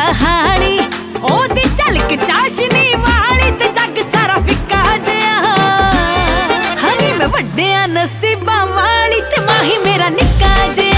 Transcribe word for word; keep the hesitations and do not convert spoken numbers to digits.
ਕਹਾਣੀ ਉਹਦੀ ਝਲਕ ਚਾਸ਼ਨੀ ਵਾਲੀ ਤੇ ਜੱਗ ਸਾਰਾ ਫਿੱਕਾ ਜਿਹਾ। ਹਨੀ ਮੈਂ ਵੱਡਿਆਂ ਨਸੀਬਾਂ ਵਾਲੀ ਤੇ ਮਾਹੀ ਮੇਰਾ ਨਿੱਕਾ ਜਿਹਾ।